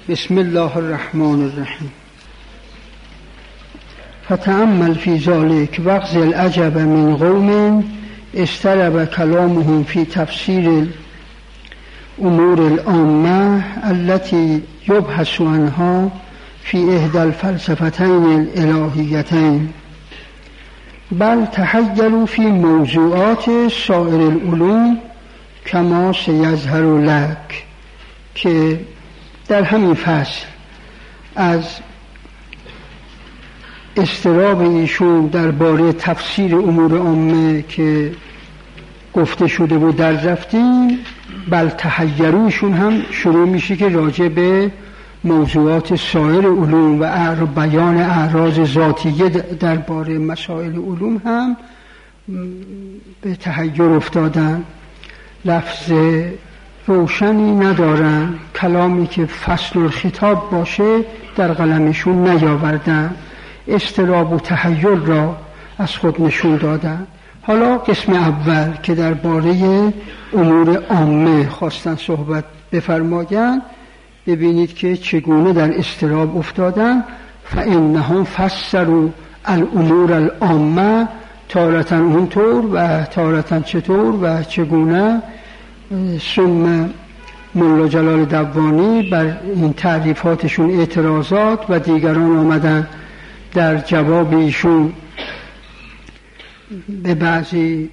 بسم الله الرحمن الرحیم. فتأمل فی ذلک واغز العجب من قوم استرب کلامهم فی تفسیر الامور العامه التي یبحث عنها فی احدى الفلسفتین الالهیتین بل تحیروا فی موضوعات سایر العلوم کما سیظهر لک. که در همین فصل از اضطراب ایشون درباره تفسیر امور عامه که گفته شده و در رفتیم، بل تحیروشون هم شروع میشه که راجع به موضوعات سایر علوم و بیان اعراض ذاتیه درباره مسائل علوم هم به تحیر افتادن. لفظ روشنی ندارن، کلامی که فصل الخطاب باشه در قلمشون نیاوردن، اضطراب و تحیر را از خود نشون دادن. حالا قسم اول که درباره امور عامه خواستن صحبت بفرمایند، ببینید که چگونه در اضطراب افتادن. فانهم فسروا الامور العامه، تارة اونطور و تارة چطور و چگونه. ثم ملا جلال دوانی بر این تعریفاتشون اعتراضات و دیگران آمدن در جواب ایشون به بعضی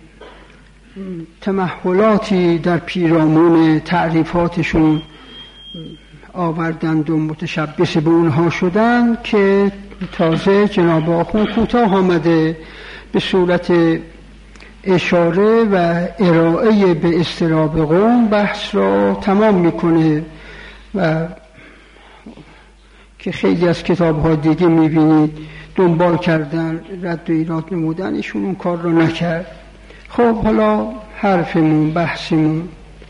تمحولاتی در پیرامون تعریفاتشون آوردند و متشبث به اونها شدن که تازه جناب آخوند کوتاه آمده به صورت اشاره و ارائه به اضطراب قوم بحث را تمام میکنه و که خیلی از کتاب‌ها دیگه میبینید دنبال کردن رد و ایراد نمودن، ایشون اون کار رو نکرد. خب حالا حرفمون، بحثمون،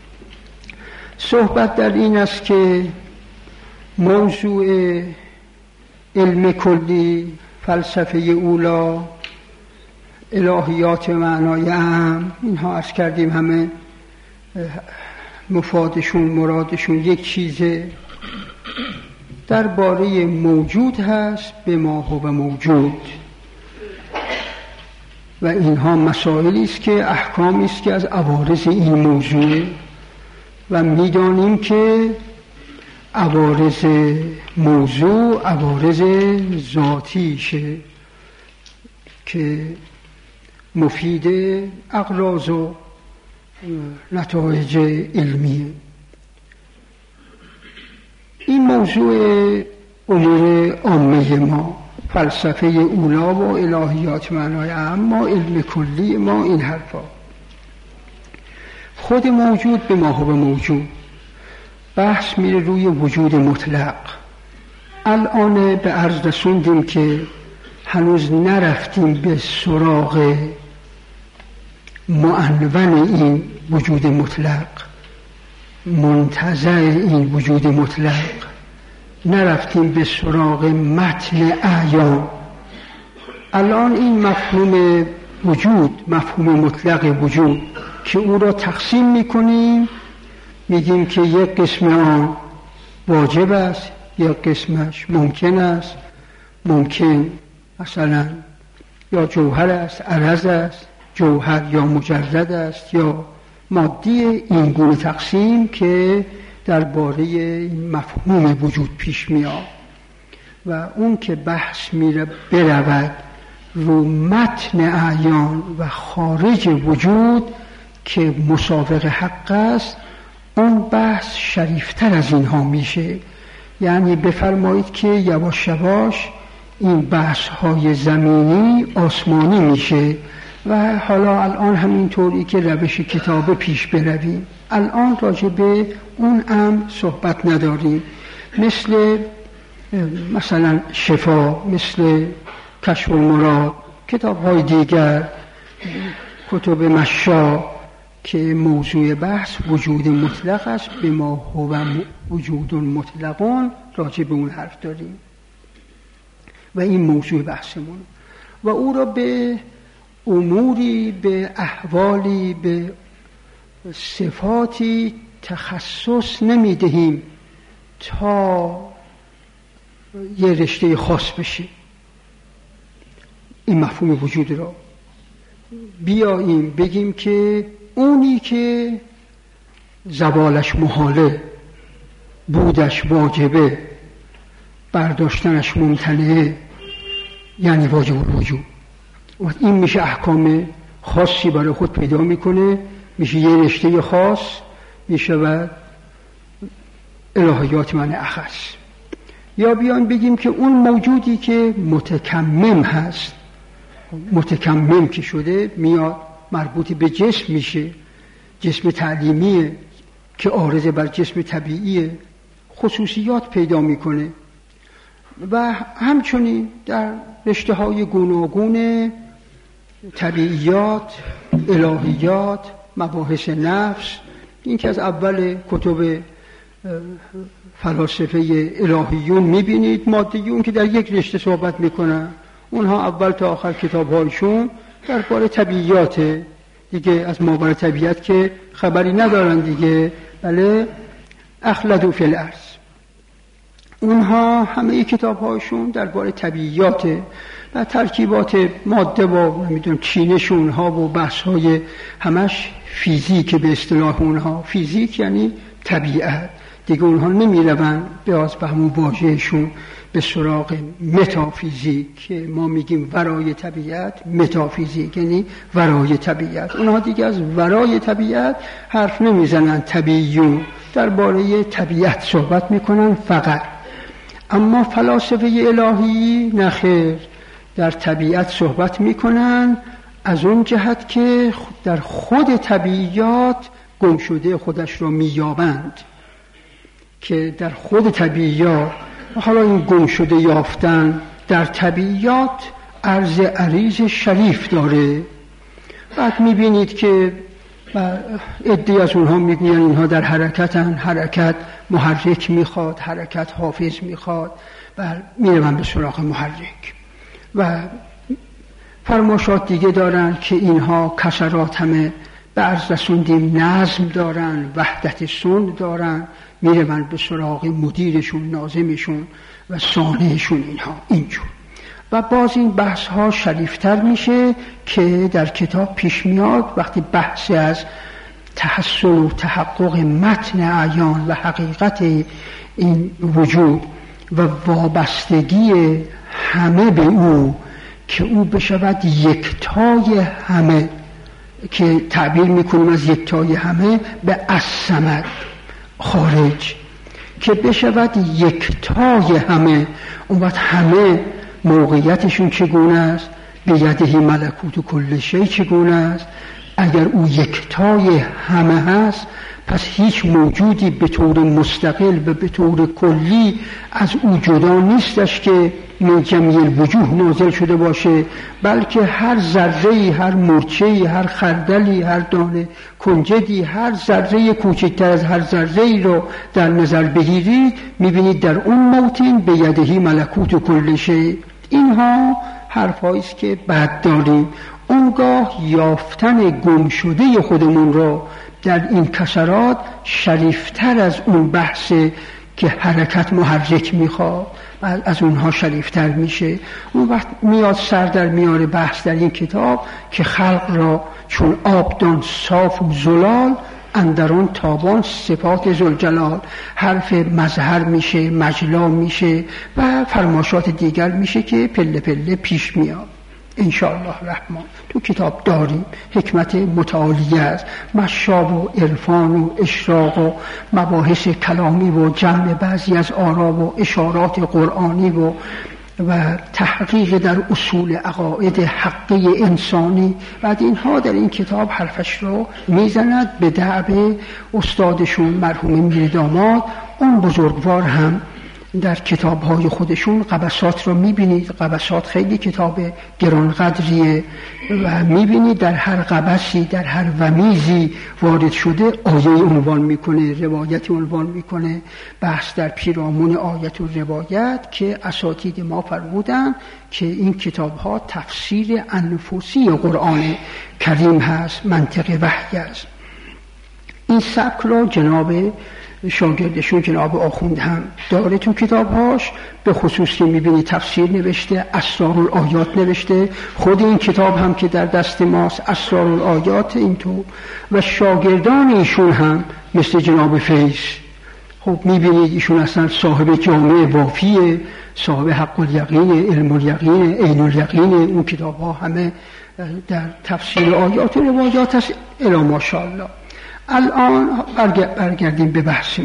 صحبت در این است که موضوع علم کلی، فلسفه اولی، الهیات معنای عام، اینها عرض کردیم همه مفادشون، مرادشون یک چیزه. درباره موجود هست به ما هو موجود و اینها مسائلی است که احکامی است که از عوارض این موضوع و میدانیم که عوارض موضوع عوارض ذاتیشه که مفید اغراض و نتایج علمیه. این موضوع امور عامه ما، فلسفه اولا و الهیات معنای عام ما، علم کلی ما، این حرفا، خود موجود به ما هو موجود، بحث میره روی وجود مطلق. الان به عرض رسوندیم که هنوز نرفتیم به سراغ معنون این وجود مطلق، منتزع این وجود مطلق، نرفتیم به سراغ متن اعیان. الان این مفهوم وجود، مفهوم مطلق وجود که او را تقسیم میکنیم، میگیم که یک قسم آن واجب است، یک قسمش ممکن است. ممکن مثلا یا جوهر است، عرض است، جوهر یا مجرد است یا مادی. این گونه تقسیم که درباره مفهوم وجود پیش میاد و اون که بحث میره برود رو متن اعیان و خارج وجود که مسابق حق است، اون بحث شریفتر از اینها میشه. یعنی بفرمایید که یواش یواش این بحث های زمینی آسمانی میشه و حالا الان همینطوری که روش کتاب پیش برویم، الان راجع به اون امر صحبت نداریم. مثلا شفا، مثل کشف المراد، کتاب های دیگر، کتب مشا که موضوع بحث وجود مطلق است، به ما هو وجود مطلقون، راجع به اون حرف داریم و این موضوع بحثمون و او را به اموری، به احوالی، به صفاتی تخصص نمیدهیم تا یه رشته خاص بشه، این مفهوم وجود را بیاییم بگیم که اونی که زوالش محاله، بودش واجبه، برداشتنش ممتنعه، یعنی واجب الوجود. این میشه احکام خاصی برای خود پیدا میکنه، میشه یه رشته خاص، میشه و الهیات معنی اخص. یا بیان بگیم که اون موجودی که متکمم هست، متکمم که شده میاد مربوط به جسم میشه، جسم تعلیمیه که عارض بر جسم طبیعیه، خصوصیات پیدا میکنه. و همچنین در رشته های گوناگون طبیعیات، الهیات، مباحث نفس، این که از اول کتب فلاسفه الهیون میبینید، مادیون که در یک رشته صحبت میکنن، اونها اول تا آخر کتابهایشون درباره طبیعیات دیگه، از ماورای طبیعت که خبری ندارن دیگه. بله، اخلدوا فی الارض، اونها همه کتابهاشون درباره طبیعیات و ترکیبات ماده و نمیدونم چینش اونها و بحث‌های همش فیزیک به اصطلاح اونها. فیزیک یعنی طبیعت دیگه، اونها نمیرون به همون واژهشون به سراغ متافیزیک که ما میگیم ورای طبیعت. متافیزیک یعنی ورای طبیعت. اونها دیگه از ورای طبیعت حرف نمیزنن، طبیعیون درباره طبیعت صحبت میکنن فقط. اما فلاسفه الهی نخیر، در طبیعت صحبت میکنن از اون جهت که در خود طبیعیات گم شده خودش را مییابند، که در خود طبیعیات، حالا این گم شده یافتن در طبیعیات عرض عریض شریف داره. بعد میبینید که عده‌ای از اونها میگوین اینها در حرکتن، حرکت محرک میخواد، حرکت حافظ میخواد، و میرون به سراغ محرک. و فرماشات دیگه دارن که اینها کسرات همه به عرض رسوندیم نظم دارن، وحدت سن دارن، میرون به سراغ مدیرشون، ناظمشون و صانعشون، اینها اینجور. و باز این بحث ها شریفتر میشه که در کتاب پیش میاد وقتی بحث از تحصل و تحقق متن اعیان و حقیقت این وجود و وابستگی همه به او، که او بشود یکتای همه، که تعبیر میکنیم از یکتای همه به الصمد خارج، که بشود یکتای همه. اون وقت همه موقعیتشون چگونه است؟ به یده ملکوت کل شیء چگونه است؟ اگر او یکتای همه هست، پس هیچ موجودی به طور مستقل و به طور کلی از او جدا نیستش که من جمیع الوجوه نازل شده باشه، بلکه هر ذره‌ای، هر مرچه‌ای، هر خردلی، هر دانه کنجدی، هر ذره کوچکتر از هر ذره‌ای رو در نظر بگیرید، میبینید در اون موطن به یده ملکوت کل شیء. اینها حرفایی است که بعد داریم. اونگاه یافتن گم شده خودمون رو در این کسرات شریفتر از اون بحث که حرکت محرک میخواد، از اونها شریفتر میشه. اون وقت میاد سر در میاره بحث در این کتاب که خلق را چون آبدان صاف و زلال، اندرون تابان صفات ذوالجلال. حرف مظهر میشه، مجلا میشه و فرماشات دیگر میشه که پله پله پیش میاد. انشاءالله الرحمن تو کتاب داریم. حکمت متعالیه است، مشاب و عرفان و اشراق و مباحث کلامی و جمع بعضی از آرا و اشارات قرآنی و تحقیق در اصول عقاید حقی انسانی. بعد اینها در این کتاب حرفش رو میزند به دعوه استادشون مرحوم میر داماد. اون بزرگوار هم در کتاب‌های خودشون قبسات رو می‌بینید. قبسات خیلی کتاب گرانقدریه و می‌بینید در هر قبسی، در هر ومیزی وارد شده آیه عنوان می‌کنه، روایت عنوان می‌کنه، بحث در پیرامون آیت و روایت که اساتید ما فرمودن که این کتاب‌ها تفسیر انفسی قرآن کریم هست، منطق وحی است. این سبک رو جناب شاگردشون جناب آخوند هم داره تو کتابهاش، به خصوص که میبینی تفسیر نوشته، اسرارالآیات نوشته، خود این کتاب هم که در دست ماست اسرارالآیات اینطور، و شاگردان ایشون هم مثل جناب فیض. خب میبینید ایشون اصلا صاحب جامع وافیه، صاحب حق الیقین، علم الیقین، عین الیقین. اون کتاب ها همه در تفسیر آیات و روایات هست الی ماشاءالله. الان برگردیم به بحثمون.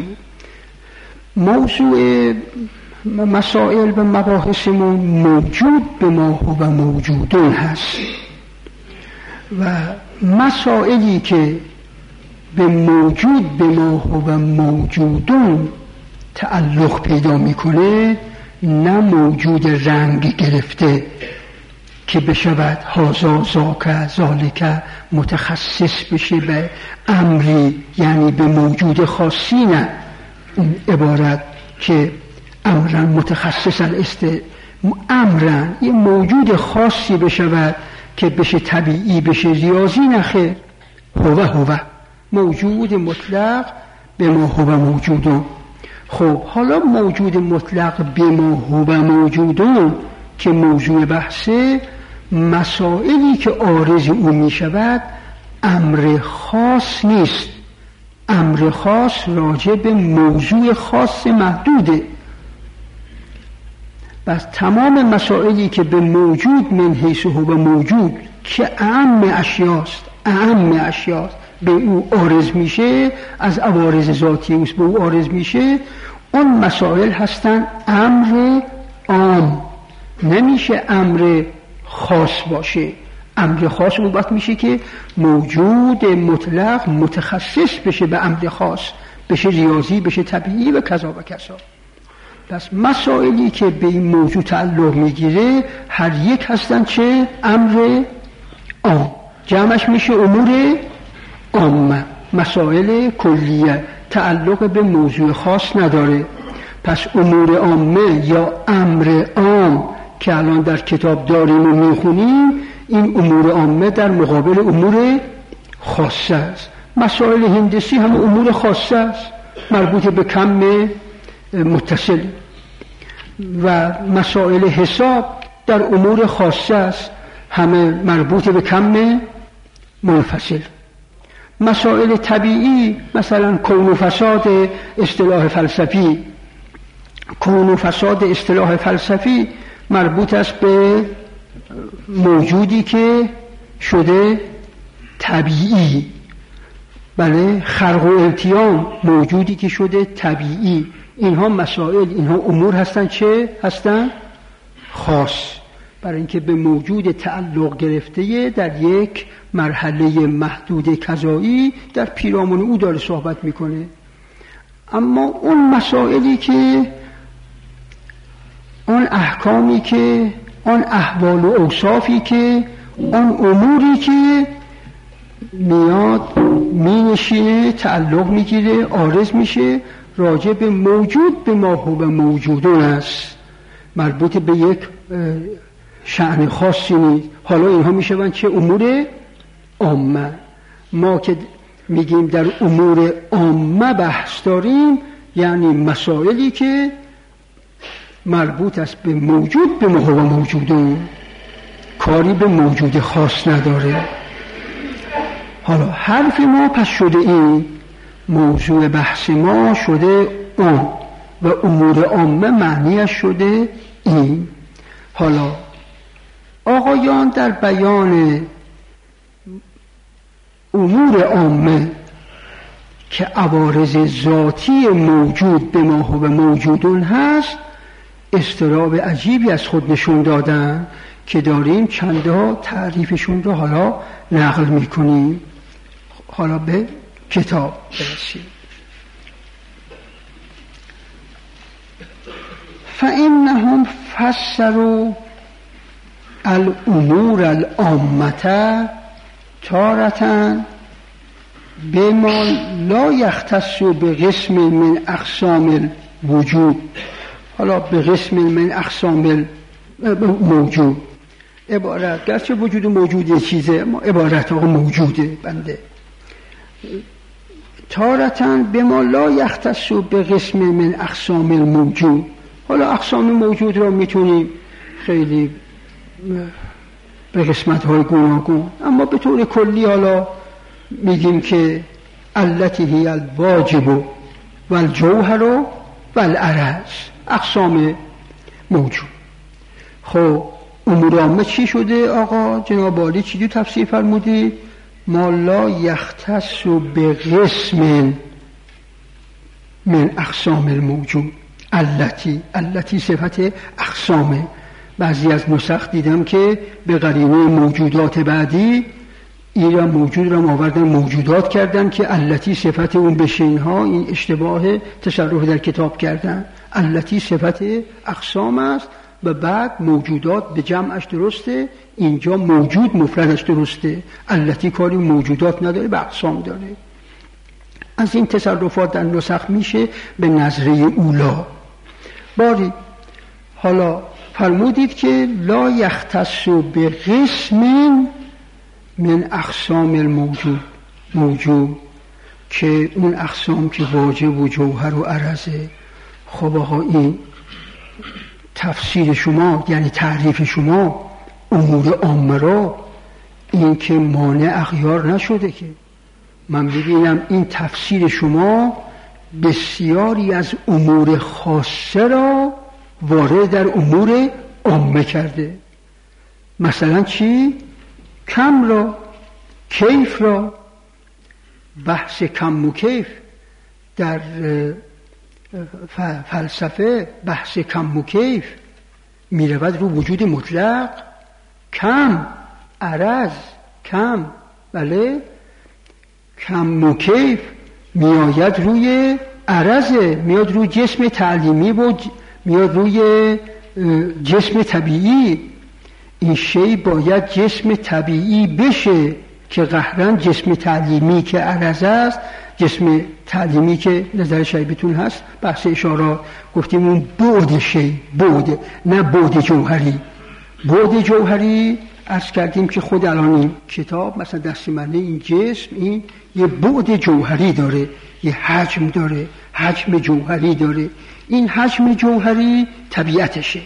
موضوع مسائل و مباحثمون موجود به ما هو موجودون هست و مسائلی که به موجود به ما هو موجودون تعلق پیدا میکنه، نه موجود رنگ گرفته که بشود هازا ذاک ذالک متخصص بشه به امری، یعنی به موجود خاصی، نه این عبارت که امرن متخصصا امرن یه موجود خاصی بشود که بشه طبیعی، بشه ریاضی، نخیر. هو موجود مطلق به ما هو موجودون. خب حالا موجود مطلق به ما هو موجودون که موضوع بحثه، مسائلی که عارض اون می شود امر خاص نیست. امر خاص راجع به موضوع خاص محدوده. بس تمام مسائلی که به موجود من حیث هو موجود که اعم اشیاست به او عارض میشه، از عوارض ذاتی اوست به او عارض میشه، اون مسائل هستن امر عام، نمیشه امر خاص باشه. امر خاص اون وقت میشه که موجود مطلق متخصص بشه به امر خاص، بشه ریاضی، بشه طبیعی و کذا و کذا. پس مسائلی که به این موضوع تعلق میگیره هر یک هستن چه؟ امر عام، جمعش میشه امور عامه، مسائل کلیه، تعلق به موضوع خاص نداره. پس امور عامه یا امر عام که الان در کتاب داریم و میخونیم، این امور عامه در مقابل امور خاصه است. مسائل هندسی هم امور خاصه است، مربوط به کم متصل، و مسائل حساب در امور خاصه است، همه مربوط به کم منفصل. مسائل طبیعی مثلا کون و فساد اصطلاح فلسفی مربوط است به موجودی که شده طبیعی. بله، خرق و التیام موجودی که شده طبیعی. اینها مسائل، اینها امور هستن چه؟ هستن خاص، برای اینکه به موجود تعلق گرفته در یک مرحله محدود کذایی در پیرامون او داره صحبت میکنه. اما اون مسائلی که، اون احکامی که، اون احوال و اوصافی که، اون اموری که میاد مینشینه، تعلق میگیره، عارض میشه، راجع به موجود به ما هو موجودون است، مربوط به یک شأن خاصی نیست. حالا اینها میشوند چه؟ امور عامه. ما که میگیم در امور عامه بحث داریم، یعنی مسائلی که مربوط است به موجود به ما هو موجودون، کاری به موجود خاص نداره. حالا حرف ما پس شده این، موضوع بحث ما شده اون، و امور عامه معنیش شده این. حالا آقایان در بیان امور عامه که عوارض ذاتی موجود به ما هو موجودون هست، اضطراب عجیبی از خود نشون دادن که داریم چندها تعریفشون رو حالا نقل میکنیم. حالا به کتاب برسیم. فإنهم فسروا الامور العامة تارة بما لا يختص بقسم من اقسام الوجود. حالا به قسم من اقسام موجود، عبارت گرچه وجود موجود یه چیزه، اما عبارت آقا موجوده. بنده تارتاً به ما لا یختص به قسم من اقسام الموجود. حالا اقسام موجود را میتونیم خیلی به قسمت‌های گوناگون، اما به طور کلی حالا میگیم که التی هی الواجب والجوهر والعرض، اقسام موجود. خب امور عامه چی شده آقا جناب عالی؟ چی تفسیر فرمودی؟ ما لا یختص به قسم من اقسام الموجود. التی صفت اقسامه. بعضی از نسخ دیدم که به قرینه موجودات بعدی این موجود را آوردن موجودات کردن که التی صفت اون بشه. اینها این اشتباه تصرف در کتاب کردن. التی صفت اقسام است و بعد موجودات به جمعش درسته، اینجا موجود مفردش درسته. التی کاری موجودات نداره، به اقسام داره. از این تصرفات در نسخ میشه به نظره اولا. باری حالا فرمودید که لا یختص به قسم من اقسام الموجود که اون اقسام که واجب و جوهر و عرضه. خب آقا این تفسیر شما یعنی تعریف شما امور عامه را این که مانع اغیار نشده. که من ببینم این تفسیر شما بسیاری از امور خاصه را وارد در امور عامه کرده. مثلا چی؟ کم را، کیف را. بحث کم و کیف در فلسفه، بحث کم و کیف میرود رو وجود مطلق. کم، عرض، کم، بله، کم و کیف میآید روی عرضه، میاد روی جسم تعلیمی و میاد روی جسم طبیعی. این شی باید جسم طبیعی بشه که قهرن جسم تعلیمی که عرض است، جسم تعلیمی که نظر شیبتون هست، بحث اشارات گفتیم اون بعد شی، بعد، نه بعد جوهری. بعد جوهری عرض کردیم که خود الان این کتاب مثلا دستمنه این جسم این یه بعد جوهری داره، یه حجم داره، حجم جوهری داره. این حجم جوهری طبیعتشه.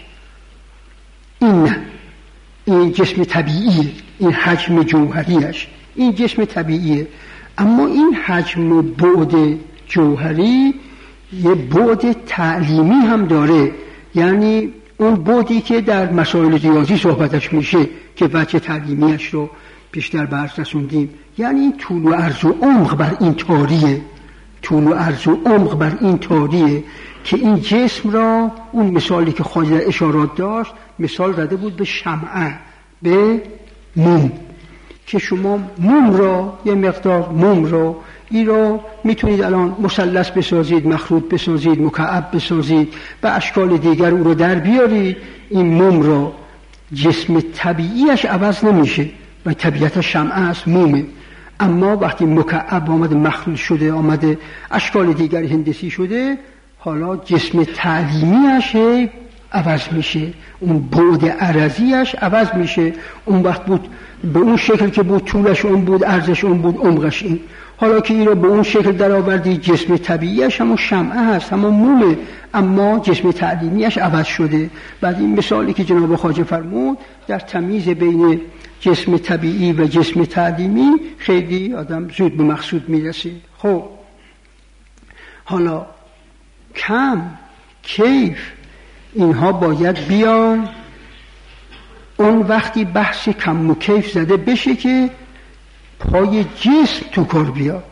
این نه، این جسم طبیعیه. این حجم جوهریش، این جسم طبیعیه. اما این حجم و بعد جوهری یه بعد تعلیمی هم داره، یعنی اون بعدی که در مسائل ریاضی صحبتش میشه که وجه تعلیمیش رو بیشتر برس رسوندیم. یعنی این طول و عرض و عمق بر این طاریه، طول و عرض و عمق بر این طاریه که این جسم را، اون مثالی که خواجه در اشارات داشت، مثال زده بود به شمعه، به موم، که شما موم را، یه مقدار موم را، این را میتونید الان مثلث بسازید، مخروط بسازید، مکعب بسازید، به اشکال دیگر او رو در بیارید. این موم را جسم طبیعیش عوض نمیشه و طبیعت شمعه است، مومه. اما وقتی مکعب آمده، مخروط شده، آمده اشکال دیگر هندسی شده، حالا جسم تعلیمیش عوض میشه، اون بعد عرضیش عوض میشه. اون وقت بود به اون شکل که بود، طولش اون بود، عرضش اون بود، عمقش این. حالا که این رو به اون شکل در آوردی، جسم طبیعیش همون شمعه هست، همون مومه، اما جسم تعلیمیش عوض شده. بعد این مثالی که جناب خواجه فرمود در تمییز بین جسم طبیعی و جسم تعلیمی خیلی آدم زود به مقصود میرسه. خب حالا کم، کیف، اینها باید بیان اون وقتی بحث کم و کیف زده بشه که پای جسم تو کار بیاد.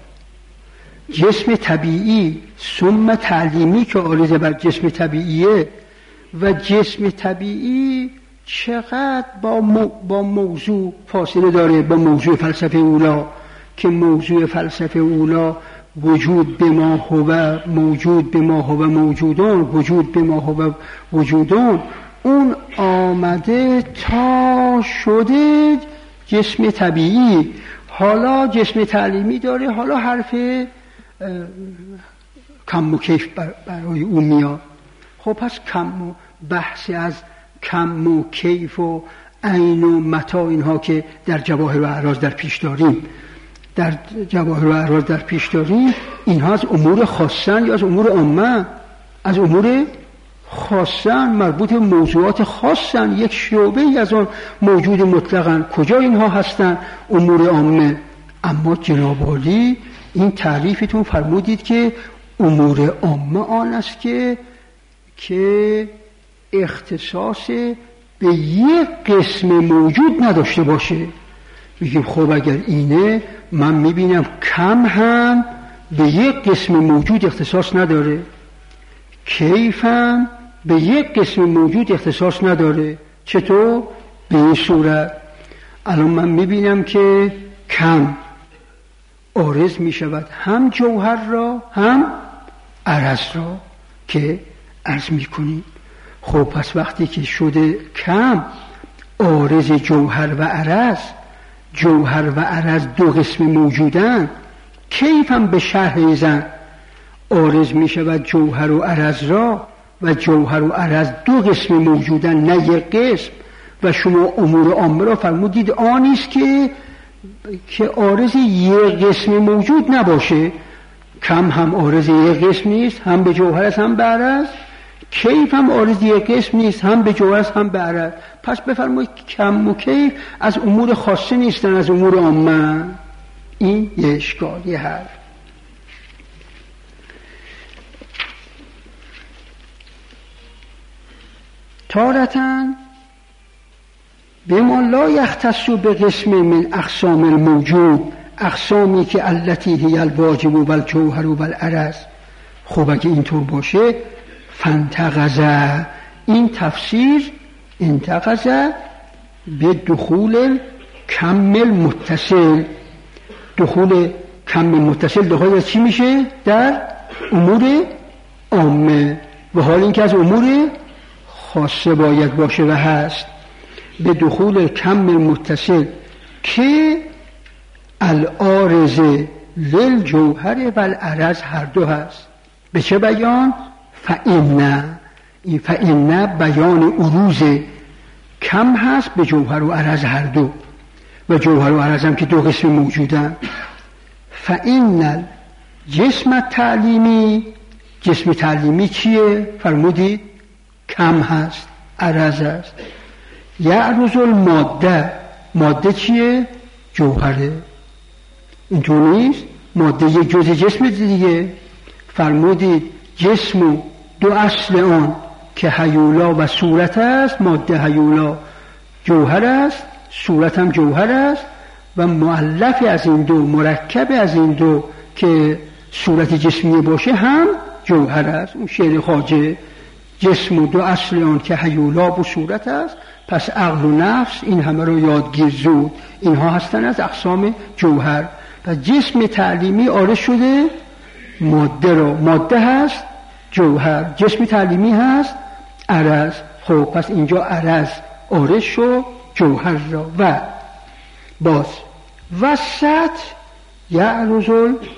جسم طبیعی ثم تعلیمی که عارض بر جسم طبیعیه، و جسم طبیعی چقدر با موضوع فاصله داره، با موضوع فلسفه اولا، که موضوع فلسفه اولا وجود به ما هو موجود، به ما هو موجودان، وجود به ما هو وجودان، اون آمده تا شده جسم طبیعی. حالا جسم تعلیمی داره، حالا حرف کم و کیف برای اون میاد. خب پس بحث از کم و کیف و عین و متا، اینها که در جواهر و اعراض در پیش داریم، اینها از امور خاصن یا از امور عامه؟ از امور خاصن، مربوط موضوعات خاصن، یک شعبه از آن موجود مطلقاً. کجا اینها هستن؟ امور عامه. اما جناب عالی این تعریفتون فرمودید که امور عامه آن است که اختصاص به یک قسم موجود نداشته باشه. میگیم خب اگر اینه، من میبینم کم هم به یک قسم موجود اختصاص نداره، کیف هم به یک قسم موجود اختصاص نداره. چطور؟ به این صورت الان من میبینم که کم عارض میشود هم جوهر را هم عرض را که عرض میکنیم. خب پس وقتی که شده کم عارض جوهر و عرض، جوهر و عرض دو قسم موجودن، کیف هم به شرح ایزن عارض میشود جوهر و عرض را و جوهر و عرض دو قسم موجودن نه یک قسم. و شما امور عامه را فرمودید آنیست که عارض یک قسم موجود نباشه. کم هم عارض یک قسم نیست، هم به جوهر است هم به عرض. کیف هم عارض یک قسم نیست، هم به جوهر است هم به عرض. پس بفرمایید کم و کیف از امور خاصه نیستن، از امور عامه. این یه اشکال، یه حرف. تارةً بما لا یختص به قسم من اقسام الموجود، اقسامی که التی هی الواجب و الجوهر و العرض. خب اگه اینطور باشه فانتقض، این تفسیر انتقض به دخول کم المتصل. دخول کم متصل دخول از چی میشه؟ در امور عامه، و حال این که از امور خاصه باید باشه و هست. به دخول کم متصل که العارض للجوهر و العرض هر دو هست. به چه بیان؟ این فإن بیان عروض کم هست به جوهر و عرض هر دو، و جوهر و عرض هم که دو قسم موجودن. فإن جسم تعلیمی، جسم تعلیمی چیه؟ فرمودید کم هست، عرض هست. یعرض الماده، ماده چیه؟ جوهره. اینطور نیست؟ ماده یک جزء جسم دیگه. فرمودید جسم و دو اصل آن که هیولا و صورت است. ماده هیولا جوهر است، صورت هم جوهر است، و مؤلف از این دو، مرکب از این دو که صورت جسمی باشه هم جوهر است. اون شعر خواجه، جسم و دو اصل آن که هیولا و صورت است. پس عقل و نفس این همه رو یادگیر زود، اینها هستن از اقسام جوهر. پس جسم تعلیمی عارض شده ماده را، ماده هست جوهر، جسم تعلیمی هست عرض. خب پس اینجا عرض عارض شد جوهر را. و باز وسط یعرض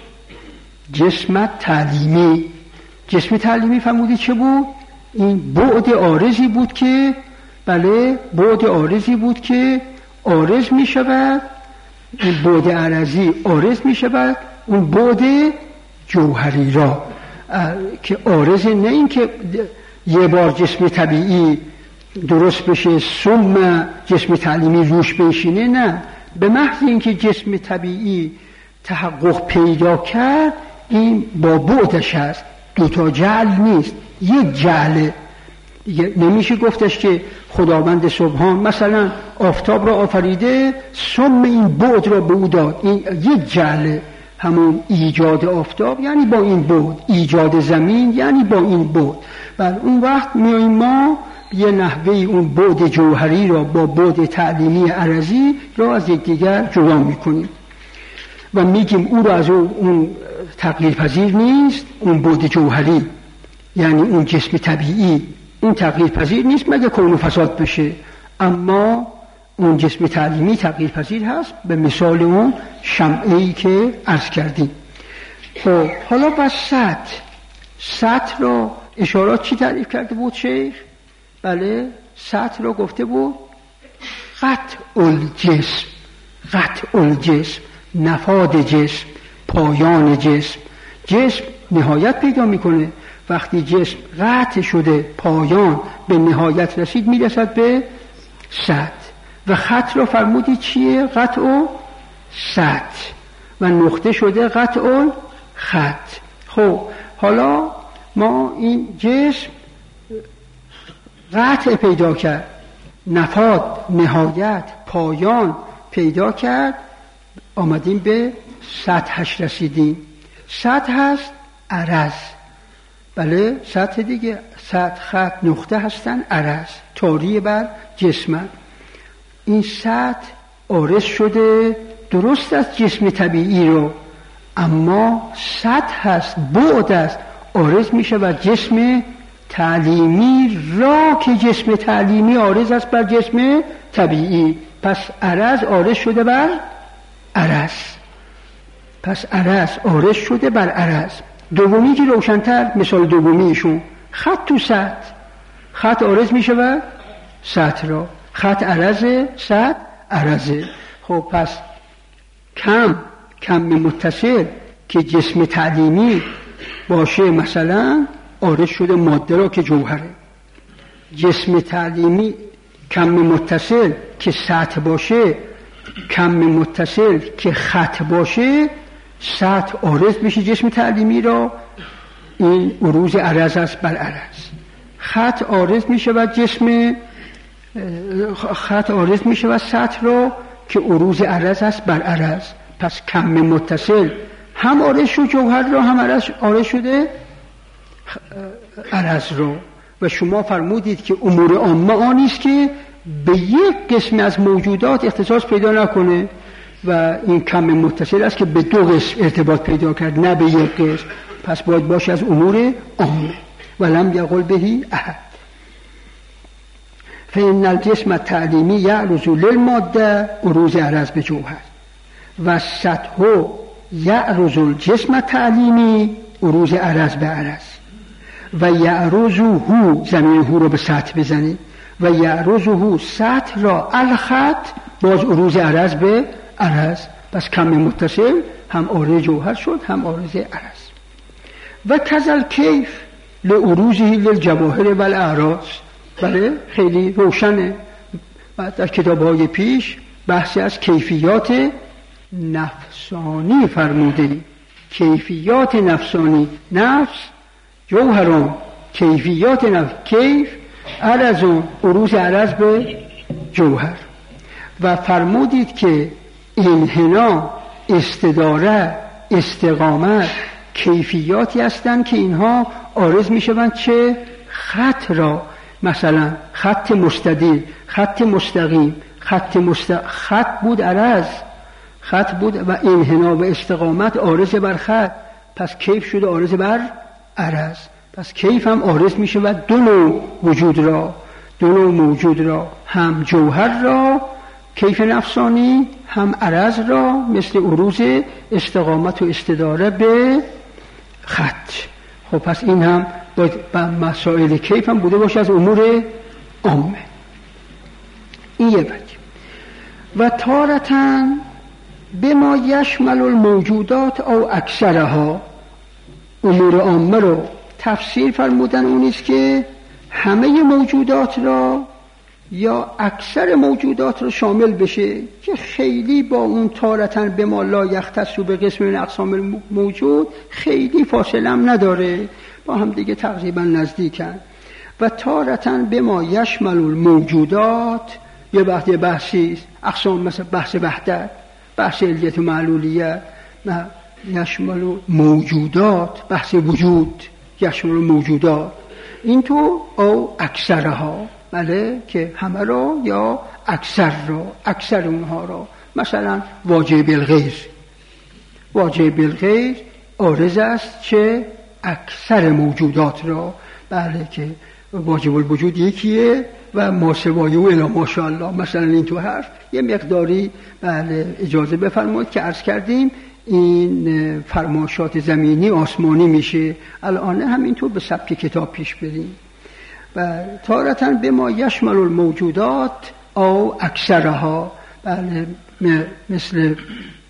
جسم تعلیمی. جسم تعلیمی فرمودی چه بود؟ این بعد عارضی بود که، بله، بعد عارضی بود که عارض می شود، این بعد عرضی عارض می شود اون بعد جوهری را، که عارض نه این که یه بار جسم طبیعی درست بشه ثم جسم تعلیمی روش بشینه، نه، به محض اینکه جسم طبیعی تحقق پیدا کرد این با بعدش هست، دوتا جعل نیست، یک جعله. نمیشه گفتش که خداوند سبحان مثلا آفتاب را آفریده ثم این بعد را به او داد. این یک جعله، همون ایجاد آفتاب یعنی با این بعد، ایجاد زمین یعنی با این بعد. بعد اون وقت میاییم ما یه نحوه اون بعد جوهری را با بعد تعلیمی عرضی را از یکدیگر جدا میکنیم و میگیم او را از اون تغییر پذیر نیست. اون بعد جوهری یعنی اون جسم طبیعی اون تغییر پذیر نیست مگه کون و فساد بشه، اما اون جسم تعلیمی تغییر پذیر هست، به مثال اون شمعه‌ای که عرض کردیم. خب حالا بس سطح را اشارات چی تعریف کرده بود شیخ؟ بله، سطح را گفته بود قطع الجسم، قطع الجسم، نفاد جسم، پایان جسم. جسم نهایت پیدا میکنه. وقتی جسم قطع شده، پایان به نهایت رسید، میرسد به سطح. و خط رو فرمودی چیه؟ قطع و سطح. و نقطه شده قطع و خط. خب حالا ما این جسم قطع پیدا کرد، نفاد، نهایت، پایان پیدا کرد، آمدیم به سطحش رسیدیم. سطح هست عرض. بله سطح دیگه، سطح، خط، نقطه هستن، عرض طاری بر جسمن. این سطح عارض شده درست از جسم طبیعی رو، اما سطح هست، بعد است، عارض میشه بر جسم تعلیمی را که جسم تعلیمی عارض است بر جسم طبیعی. پس عرض عارض شده بر عرض، پس عرض عارض شده بر عرض. دومی که روشن‌تر، مثال دومیشون خط تو سطح، خط عارض میشه بر سطح را، خط عرضه، سطح عرضه. خب پس کم متصل که جسم تعلیمی باشه، مثلا عارض شده ماده را که جوهره. جسم تعلیمی کم متصل که سطح باشه، کم متصل که خط باشه، سطح عارض بشه جسم تعلیمی را، این عروض عرض است بر عرض. خط عارض میشه بر جسم، خط عارض میشه بر سطح را که عروض عرض است بر عرض. پس کم متصل هم عارض شد جوهر را، هم عارض شده عرض را. و شما فرمودید که امور عامه آنیست که به یک قسم از موجودات اختصاص پیدا نکنه، و این کم متصل است که به دو قسم ارتباط پیدا کرد، نه به یک قسم. پس باید باشه از امور عامه. ولم یقل بهی احد. فإن الجسم التعلیمی یعرض للماده عروض عرض به جوهر، و سطح یعرض الجسم التعلیمی عروض عرض به عرض. و یعرضه، زمین هو رو به سطح بزنید، و یعرضه سطح را الخط، باز عروض عرض به عرض. پس کم متصل هم عارض جوهر شد، هم عارض عرض. و کذل کیف لعروضه للجواهر والاعراض. بله خیلی روشنه. بعد در کتاب‌های پیش بحثی از کیفیات نفسانی فرموده. کیفیات نفسانی، نفس جوهران، کیفیات نفس، کیف عرضون، عروض عرض به جوهر. و فرمودید که انحنا، استداره، استقامت کیفیاتی هستند که اینها عارض میشوند چه خط را، مثلا خط مستدیر، خط مستقیم، خط بود عرض، خط بود و انحنا و استقامت عارض بر خط، پس کیف شده عارض بر عرض. پس کیف هم عارض میشه و دو نوع وجود را، دو نوع موجود را، هم جوهر را کیف نفسانی، هم عرض را مثل عروض استقامت و استداره به خط. خب پس این هم باید مسائل کیف هم بوده باشه از امور عامه. این یه وجه. و تارتاً بما یشمل الموجودات او اکثرها، امور عامه رو تفسیر فرمودن اونیست که همه موجودات را یا اکثر موجودات را شامل بشه، که خیلی با اون تارتاً بما لا یختص به قسم من اقسام موجود خیلی فاصله هم نداره، با هم دیگه تقریبا نزدیکن. و تارتاً بما یشمل الموجودات، یه وقتی بحثی اقسام مثل بحث وحدت، بحث علیت و معلولیت، یشمل موجودات، بحث وجود، یشمل موجودات، این تو او اکثرها، بله که همه را یا اکثر را، اکثر اونها را. مثلا واجب الغیر، واجب الغیر عارض است چه اکثر موجودات را، بله که واجب الوجود یکیه و ما سوای او الا ماشاءالله. مثلا این تو حرف یه مقداری بله اجازه بفرمایید که عرض کردیم این فرمایشات زمینی آسمانی میشه، الان همینطور به سبک کتاب پیش بریم. و تارتاً به ما یشمل الموجودات او اکثرها، بله مثل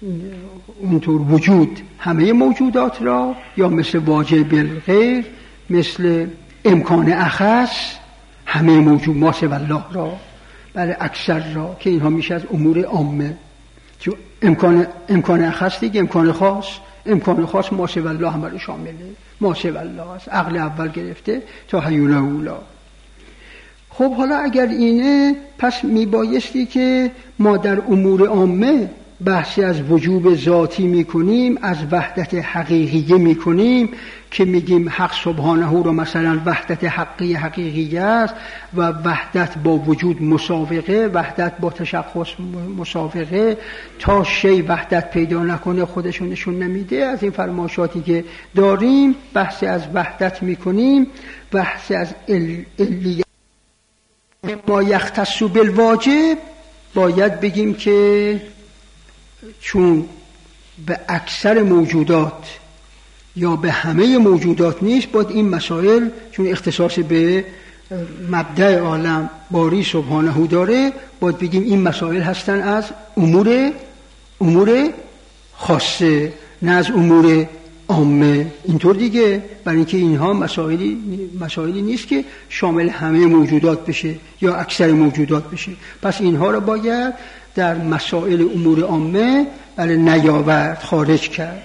اونطور وجود همه موجودات را، یا مثل واجب بالغیر، مثل امکان اخص همه موجود ما سوی الله را، برای اکثر را، که اینها میشه از امور عامه. چون امکان اخص دیگه امکان خاص ما سوی الله همه رو شامله، ما سوی الله است، عقل اول گرفته تا حیول اولا. خب حالا اگر اینه، پس میبایستی که ما در امور عامه بحثی از وجوب ذاتی میکنیم، از وحدت حقیقیه میکنیم، که میگیم حق سبحانه را مثلا وحدت حقیقی است و وحدت با وجود مسابقه، وحدت با تشخص مسابقه، تا شی وحدت پیدا نکنه خودشون نشون نمیده. از این فرمایشاتی که داریم بحثی از وحدت میکنیم، بحثی از علیت. ما یختص بالواجب باید بگیم که چون به اکثر موجودات یا به همه موجودات نیست، باید این مسائل چون اختصاص به مبدأ عالم باری سبحانه داره، باید بگیم این مسائل هستن از امور خاصه، نه از امور عامه. اینطور دیگه، برای اینکه اینها مسائلی نیست که شامل همه موجودات بشه یا اکثر موجودات بشه. پس اینها را باید در مسائل امور عامه نیاورد، خارج کرد.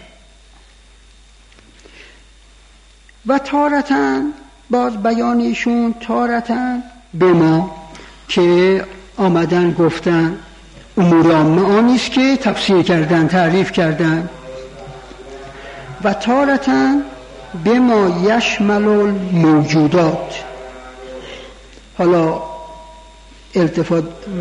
و تارتاً باز بیانیشون تارتاً به ما که آمدن گفتن امور عامه آنیست که تفسیر کردن، تعریف کردن. و تارتاً به ما یشمل الموجودات. حالا التفات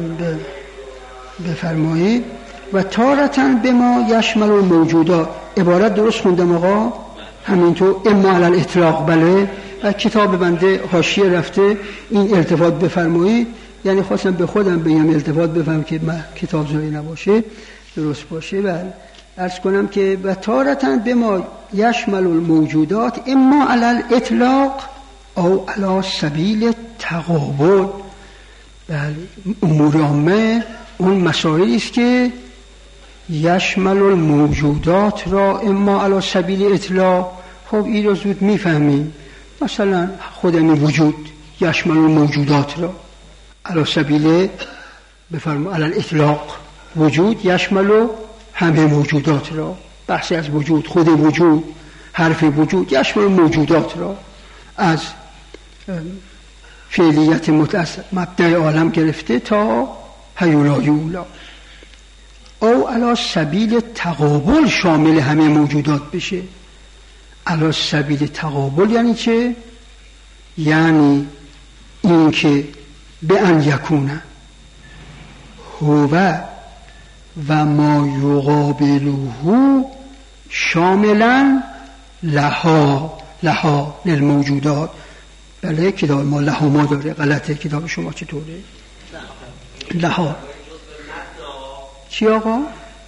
بفرمایید. و تارتاً به ما یشمل الموجودات، عبارت درست خوندم آقا؟ همینطور اما علی الاطلاق. بله، کتاب بنده حاشیه رفته، این التفات بفرمایید. یعنی خواستم به خودم بگم التفات بفهم که من کتاب زایی نباشه، درست باشه. بله، عرض کنم که و تارتاً به ما یشمل الموجودات اما علی الاطلاق او علی سبیل تقابل. بله، امور عامه اون مسائلی است که یشمل الموجودات را اما علی سبیل اطلاق. خب این رو زود میفهمیم. مثلا خودم وجود یشمل الموجودات را علی سبیل بفرما علی الاطلاق، وجود یشمل همه موجودات را. بحث از وجود، خود وجود، حرف وجود یشمل موجودات را، از فعلیت مبدأ عالم گرفته تا حیولای اولا. او علی سبیل تقابل شامل همه موجودات بشه. علی سبیل تقابل یعنی چه؟ یعنی این که به ان یکونه هو و ما یقابله شاملا لها للموجودات. بله، کتاب ما لها ما داره، غلطه. کتاب شما چطوره؟ لها چی آقا؟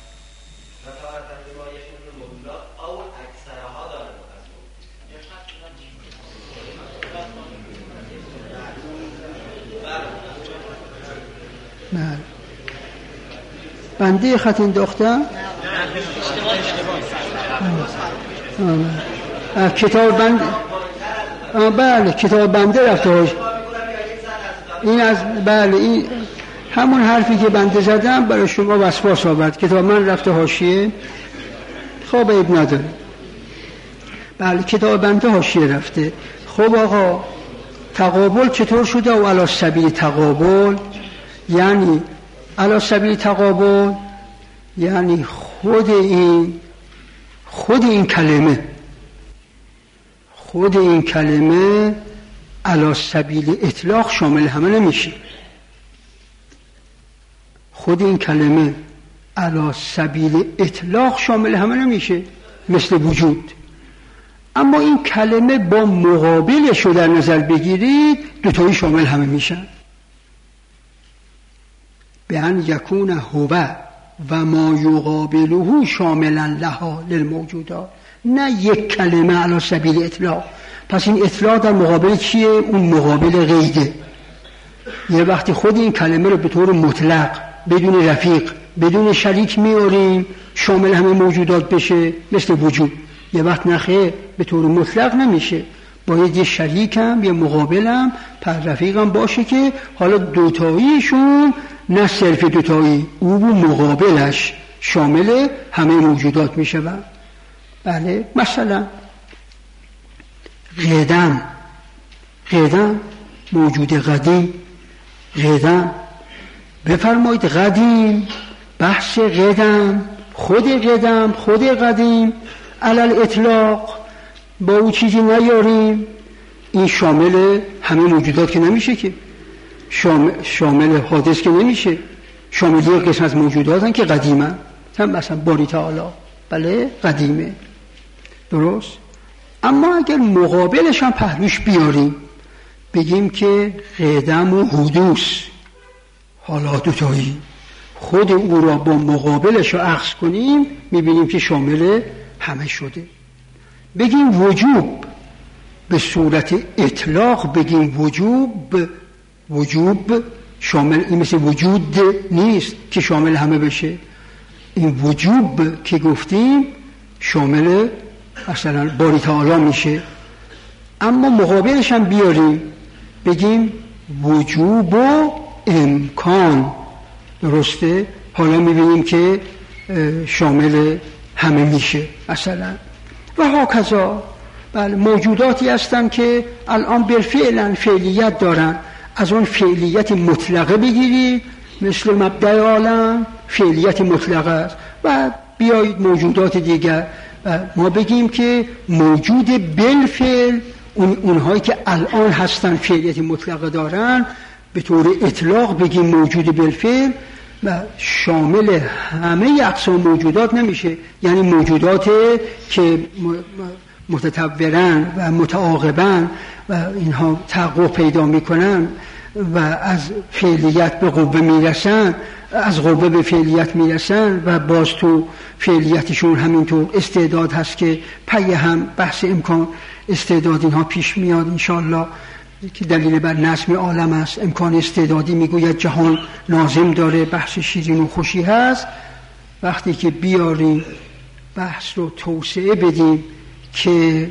بنده خط انداختم. کتاب بنده، بله کتاب بنده رفته. این از بله، این همون حرفی که بنده زدم برای شما وسواس آورد. کتاب من رفته حاشیه. خب عیب نداره. بله، کتاب بنده حاشیه رفته. خب آقا، تقابل چطور شده؟ و علی سبیل تقابل یعنی علی سبیل تقابل یعنی خود این کلمه علی سبیل اطلاق شامل همه نمیشه. خود این کلمه علی سبیل اطلاق شامل همه نمیشه، مثل وجود. اما این کلمه با مقابلش رو در نظر بگیرید، دوتایی شامل همه میشن. به ان یکون هو و ما یقابله شاملا لها للموجودات، نه یک کلمه علی سبیل اطلاق. پس این اطلاق در مقابل چیه؟ اون مقابل قیده. یه وقتی خود این کلمه رو به طور مطلق بدون رفیق بدون شریک میاریم شامل همه موجودات بشه مثل وجود؟ یه وقت نخیر، به طور مطلق نمیشه. باید یه شریکم یه مقابلم پر رفیقم باشه که حالا دوتاییشون نه صرف دوتایی، او و مقابلش شامل همه موجودات میشه. بله مثلا قدم موجود قدیم، بفرمایید قدیم، بحث قدم، خود قدیم علل اطلاق با او چیزی نیاریم، این شامل همه موجودات که نمیشه، که شامل حادث که نمیشه، شامل یک قسم از موجودات هستن که قدیمن، هم مثلا باری تعالی بله قدیمه، درست. اما اگر مقابلش هم پهلوش بیاریم بگیم که قدم و حدوث، حالا دوتایی، خود او را با مقابلش رو عکس کنیم میبینیم که شامل همه شده. بگیم وجوب، به صورت اطلاق بگیم وجوب شامل، این مثل وجود نیست که شامل همه بشه. این وجوب که گفتیم شامل مثلا باری تعالی میشه. اما مقابلش هم بیاریم بگیم وجوب و امکان، درسته؟ حالا میبینیم که شامل همه میشه مثلا. و هاکذا بله موجوداتی هستن که الان بالفعل فعلیت دارن، از اون فعلیت مطلقه بگیرید مثل مبدأ عالم فعلیت مطلقه است، و بیایید موجودات دیگر و ما بگیم که موجود بالفعل، اونهایی که الان هستن فعلیت مطلقه دارن به طور اطلاق بگیم موجود بالفعل، و شامل همه اقسام موجودات نمیشه. یعنی موجودات که متطورن و متعاقبن و اینها تحقق پیدا میکنن و از فعلیت به قوه میرسن، از قوه به فعلیت میرسن و باز تو فعلیتشون همینطور استعداد هست که پی هم بحث امکان استعداد اینها پیش میاد انشاءالله که دلیل بر نظم عالم است. امکان استعدادی میگوید جهان لازم داره، بحث شیرین و خوشی هست. وقتی که بیاریم بحث رو توسعه بدیم که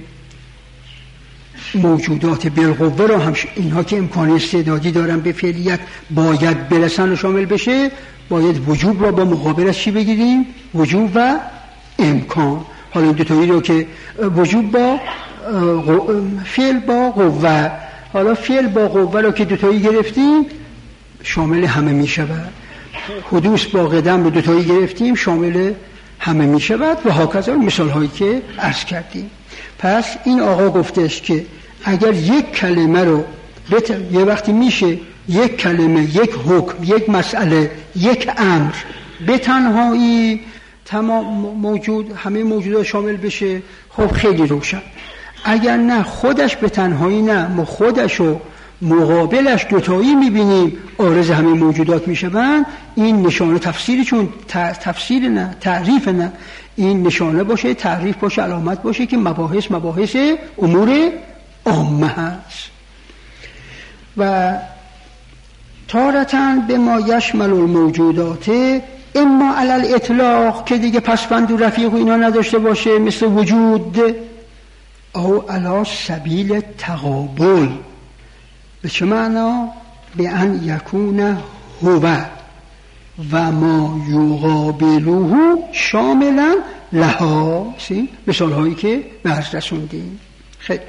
موجودات بالقوه رو هم اینها که امکان استعدادی دارن به فعلیت باید برسن و شامل بشه، باید وجوب را با مقابلش چی بگیریم؟ وجوب و امکان. حالا این دوتایی رو که وجوب با فعل با قوه، حالا فعل با قوه رو که دوتایی گرفتیم شامل همه می شود. حدوث با قدم رو دوتایی گرفتیم شامل همه می شود و هاکذا مثال هایی که عرض کردیم. پس این آقا گفتش که اگر یک کلمه رو یه وقتی میشه یک کلمه، یک حکم، یک مسئله، یک امر به تنهایی تمام موجود همه موجودات شامل بشه، خب خیلی روشن. اگر نه خودش به تنهایی نه، ما خودش و مقابلش دوتایی میبینیم عارض همه موجودات میشوند، این نشانه تفسیری، چون تفسیر نه تعریف نه، این نشانه باشه، تعریف باشه، علامت باشه که مباحث امور عامه هست. و تارتن به ما یشمل الموجودات اما علل اطلاق که دیگه پسوند و رفیق و اینا نداشته باشه مثل وجود، او علی سبیل تقابل. به چه معنا؟ به ان یکون هو و ما یقابله شاملا لها. مثال هایی که برز رسوندیم. خیلی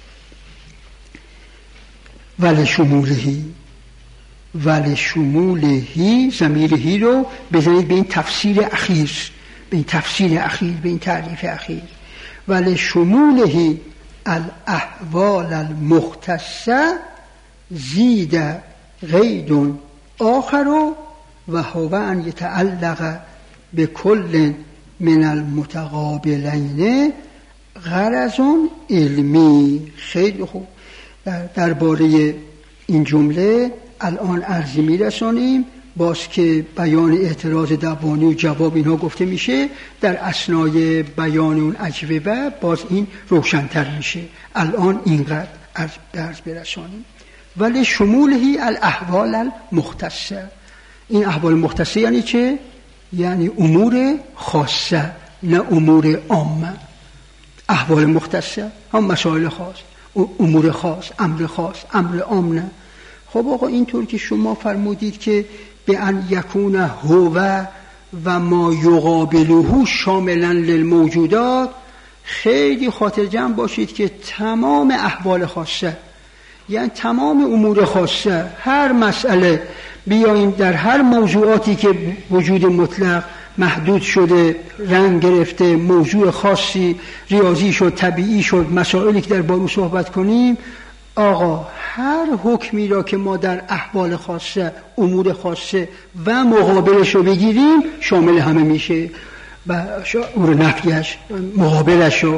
ولی شمولهی ضمیرهی رو بزنید به این تفسیر اخیر، به این تعریف اخیر. ولی شمولهی الاحوال المختصه زید قید آخر و هو ان یتعلق به کل من المتقابلین غرض علمی. خیلی خوب. درباره این جمله الان عرضی میرسانیم، باز که بیان اعتراض دبانی و جواب اینها گفته میشه، در اثنای بیان اون اجوبه باز این روشن‌تر میشه. الان اینقدر عرض برسانیم. ولی شمولهی الاحوال المختصه. این احوال مختصه یعنی چه؟ یعنی امور خاصه نه امور عامه. احوال مختصه هم مسائل خاص، امور خاص، امر عام نه. خب آقا اینطور که شما فرمودید که به ان یکون هو و ما یقابله شاملا للموجودات، خیلی خاطر جمع باشید که تمام احوال خاصه، یعنی تمام امور خاصه، هر مسئله بیاییم در هر موضوعاتی که وجود مطلق محدود شده، رنگ گرفته، موضوع خاصی ریاضی شد، طبیعی شد، مسائلی که در بارو صحبت کنیم، آقا هر حکمی را که ما در احوال خاصه، امور خاصه و مقابلش رو بگیریم شامل همه میشه و امور نفیش، مقابلش رو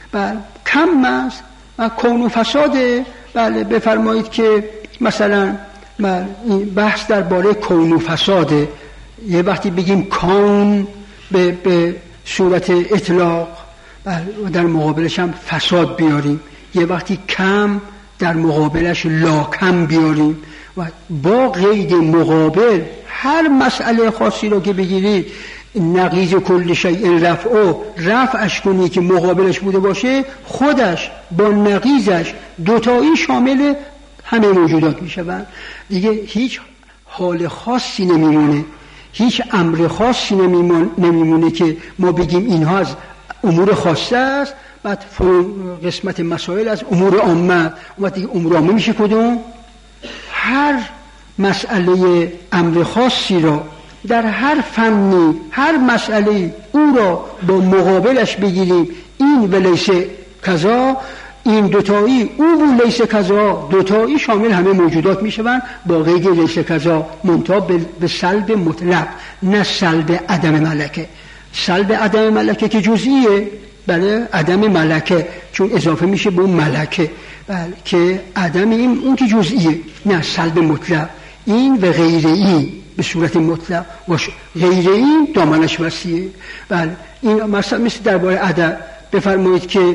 کم است و کون و فساده. بله بفرمایید که مثلا بحث درباره کون و فساده، یه وقتی بگیم کون به صورت اطلاق و در مقابلش هم فساد بیاریم، یه وقتی کم در مقابلش لاکم بیاریم و با قید مقابل هر مسئله خاصی رو که بگیرید نقیض کل شیء رفعش کنی که مقابلش بوده باشه، خودش با نقیضش دوتایی شامل همه موجودات میشه و دیگه هیچ حال خاصی نمیمونه، هیچ امر خاصی نمیمونه که ما بگیم اینها از امور خاصه است، بعد قسمت مسائل از امور عامه. اومد دیگه امور عامه میشه کدوم؟ هر مسئله امر خاصی را در هر فنی، هر مسئله او را با مقابلش بگیریم، این ولیس کذا، این دوتایی، او و لیس کذا، دوتایی شامل همه موجودات میشوند با قید لیس کذا، منتها به سلب مطلق، نه سلب عدم ملکه. سلب عدم ملکه که جزئیه، بله عدم ملکه چون اضافه میشه به اون ملکه، بله که عدم اون که جزئیه، نه سلب مطلق. این و غیر این به صورت مطلق و غیر این دامنش وسیعه. بله این مثلا مثل درباره عدد بفرمایید که